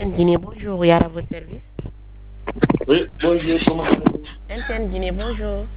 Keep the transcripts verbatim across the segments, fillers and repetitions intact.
M T N Guinée, bonjour, il y a à votre service. Oui, bonjour, comment allez-vous? M T N Guinée, bonjour.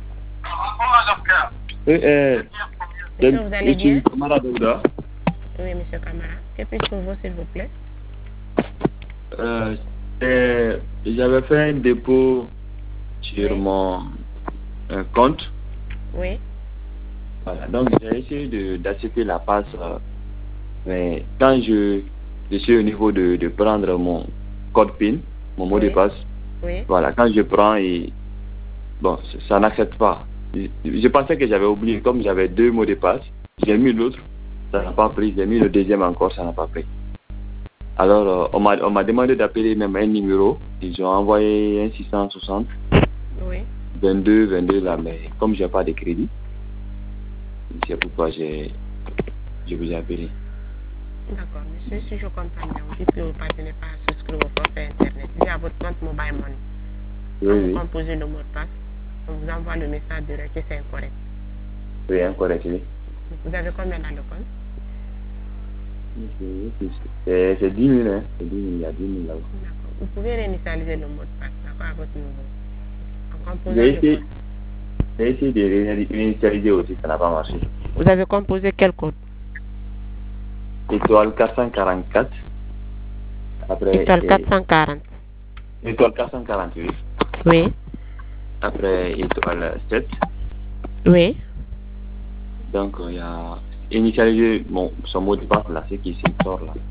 Oui, euh, Monsieur, vous allez bien? Kamara Daouda. Oui, monsieur Kamara. Que puis-je pour vous, s'il vous plaît? Euh, euh, J'avais fait un dépôt sur Oui. mon euh, compte. Oui. Voilà, donc j'ai essayé de- d'acheter la passe, euh, mais quand je, je suis au niveau de, de prendre mon code PIN, mon mot de Oui. passe, Oui. voilà, quand je prends et bon, ça, ça n'accepte pas. Je, je pensais que j'avais oublié, comme j'avais deux mots de passe, j'ai mis l'autre, ça n'a pas pris, j'ai mis le deuxième encore, ça n'a pas pris. Alors, euh, on m'a on m'a demandé d'appeler même un numéro, ils ont envoyé un six cent soixante, Oui. vingt-deux, vingt-deux là, mais comme j'ai pas de crédit, c'est pourquoi j'ai je vous ai appelé. D'accord, monsieur, si je comprends bien, vous dites que vous ne parvenez pas à souscrire au forfait Internet via votre compte Mobile Money. Quand Oui, vous oui, composez le mot de passe, on vous envoie le message de que c'est incorrect. oui, incorrect, oui. Vous avez combien dans le compte? C'est c'est dix mille, hein, c'est dix mille, il y a dix mille là-haut. D'accord. Vous pouvez réinitialiser le mot de passe, d'accord, à votre niveau. En composant J'ai le essayé, code. j'ai essayé de réini- réinitialiser aussi, ça n'a pas marché. Vous avez composé quel code? Étoile quatre cent quarante-quatre, après, Étoile euh, quatre cent quarante. étoile quatre cent quarante-huit, Oui. après étoile sept, Oui. donc il y a initialisé mon, son mot de passe là, c'est qui s'il sort là.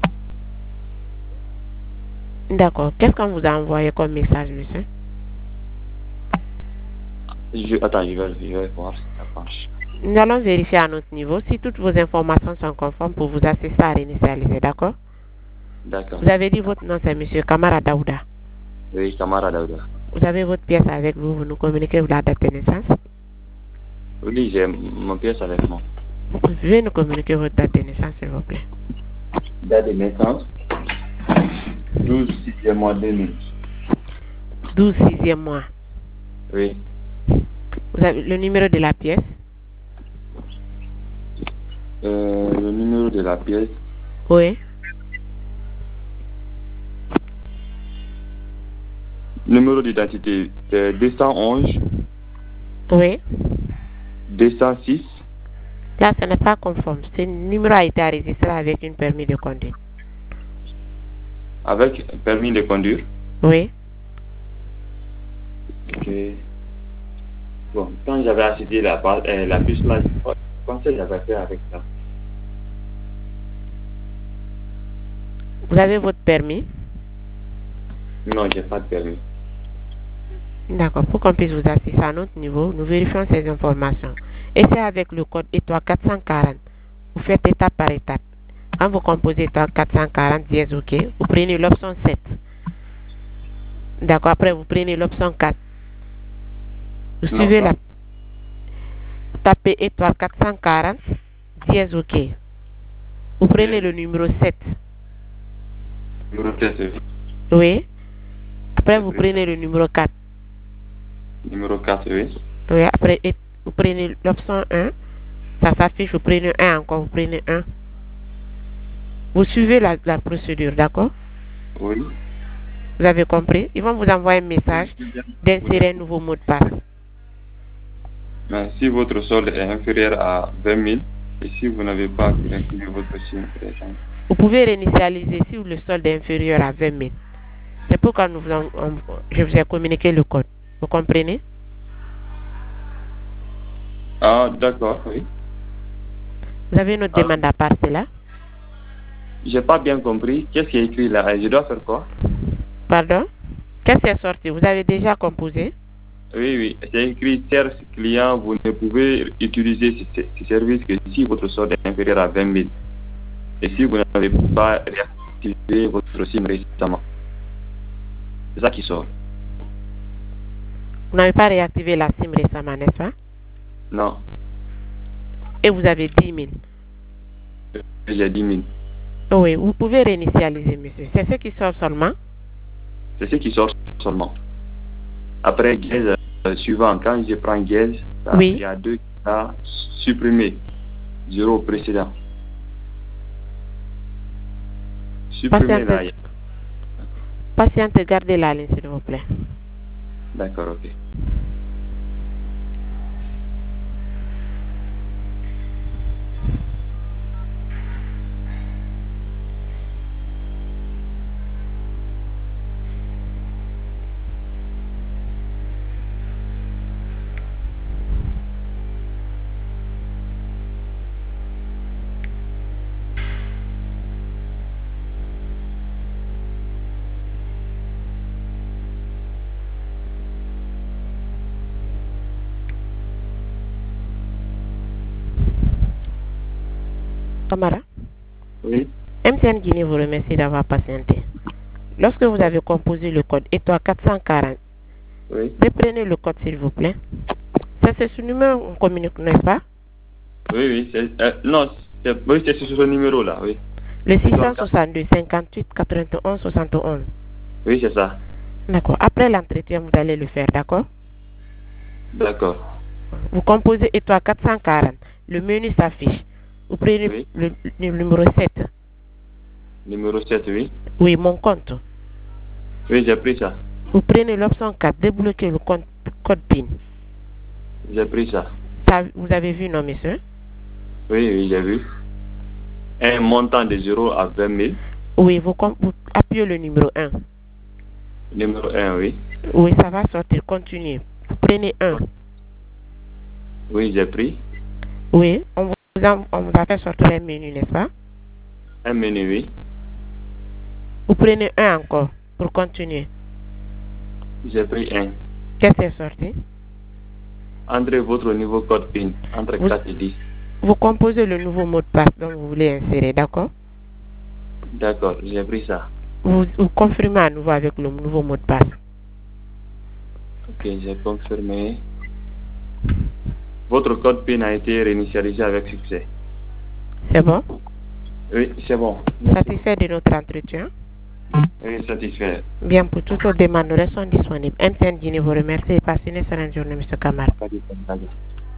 D'accord. Qu'est-ce qu'on vous a envoyé comme message, monsieur? Je, attends, je vais, je vais voir si ça marche. Nous allons vérifier à notre niveau si toutes vos informations sont conformes pour vous assister à réinitialiser, d'accord? D'accord. Vous avez dit votre nom, c'est monsieur Kamara Daouda. Oui, Kamara Daouda. Vous avez votre pièce avec vous, vous nous communiquez la date de naissance. Oui, j'ai mon pièce avec moi. Vous pouvez nous communiquer votre date de naissance, s'il vous plaît. Date de naissance, douze sixième mois deux mille. douze sixième mois. Oui. Vous avez le numéro de la pièce? Euh, le numéro de la pièce, Oui. numéro d'identité, c'est deux cent onze, Oui. deux cent six. Là, ce n'est pas conforme. Ce numéro a été enregistré avec une permis de conduire. Avec permis de conduire. Oui. Ok. Bon, quand j'avais acheté la, euh, la puce là, je pensais que j'avais fait avec ça. Vous avez votre permis? Non, j'ai pas de permis. D'accord. Pour qu'on puisse vous assister à notre niveau, nous vérifions ces informations. Et c'est avec le code étoile quatre cent quarante. Vous faites étape par étape. Quand vous composez étoile quatre cent quarante, dièse OK, vous prenez l'option sept. D'accord. Après, vous prenez l'option quatre. Vous Non, suivez non. la... Tapez étoile quatre cent quarante, dièse OK. Vous prenez le numéro sept. Numéro sept, Oui. Après, vous oui. prenez le numéro quatre. Numéro quatre, oui. Oui. Après, vous prenez l'option un. Ça s'affiche, vous prenez un encore, vous prenez un. Vous suivez la, la procédure, d'accord? Oui. Vous avez compris? Ils vont vous envoyer un message d'insérer un nouveau mot de passe. Mais si votre solde est inférieur à vingt mille, et si vous n'avez pas inclus votre SIM, par exemple. Vous pouvez réinitialiser si le solde est inférieur à vingt mille. C'est pourquoi nous vous en, on, je vous ai communiqué le code. Vous comprenez? Ah, d'accord, oui. Vous avez une autre Ah. demande à part cela? J'ai pas bien compris. Qu'est-ce qui est écrit là? Je dois faire quoi? Pardon? Qu'est-ce qui est sorti? Vous avez déjà composé? Oui, oui. C'est écrit, chers clients, vous ne pouvez utiliser ce, ce service que si votre solde est inférieur à vingt mille. Et si vous n'avez pas réactivé votre SIM récemment. C'est ça qui sort. Vous n'avez pas réactivé la SIM récemment, n'est-ce pas? Non. Et vous avez dix mille. J'ai dix mille. Oui, vous pouvez réinitialiser, monsieur. C'est ce qui sort seulement? C'est ce qui sort seulement. Après, gaz euh, suivant, quand je prends gaz, ça, Oui. il y a deux qui sont supprimés. Zéro précédent. Passez un Supprimé peu. là. Patiente, gardez la ligne, s'il vous plaît. D'accord, ok. Camara? Oui. M T N Guinée vous remercie d'avoir patienté. Lorsque vous avez composé le code étoile quatre cent quarante, oui. reprenez le code s'il vous plaît. C'est ce numéro qu'on communique, n'est-ce pas? Oui, oui. C'est, euh, non, c'est, oui, c'est sur ce numéro-là, oui. Le six cent soixante-deux cinquante-huit quatre-vingt-onze soixante et onze. Oui, c'est ça. D'accord. Après l'entretien, vous allez le faire, d'accord? D'accord. Vous composez étoile quatre cent quarante. Le menu s'affiche. Vous prenez oui. le, le numéro sept. Numéro sept, oui. Oui, mon compte. Oui, j'ai pris ça. Vous prenez l'option quatre, débloquer le compte, code P I N. J'ai pris ça. Ça. Vous avez vu, non, monsieur? Oui, oui, j'ai vu. Un montant de zéro à vingt mille. Oui, vous, vous appuyez le numéro un. Numéro un, oui. Oui, ça va sortir. Continuez. Vous prenez un. Oui, j'ai pris. Oui, on vous, a, on vous a fait sortir un menu, n'est-ce pas? Un menu, oui. Vous prenez un encore pour continuer. J'ai pris un. Qu'est-ce qui est sorti? Entrez votre nouveau code P I N entre vous, quatre et dix. Vous composez le nouveau mot de passe dont vous voulez insérer, d'accord? D'accord, j'ai pris ça. Vous, vous confirmez à nouveau avec le nouveau mot de passe. Ok, j'ai confirmé. Votre code P I N a été réinitialisé avec succès. C'est bon? Oui, c'est bon. Satisfait de notre entretien? Oui, satisfait. Bien, pour toutes vos demandes, nous restons disponibles. M T N Guinée vous remercie et passez une excellente journée, M. Camara.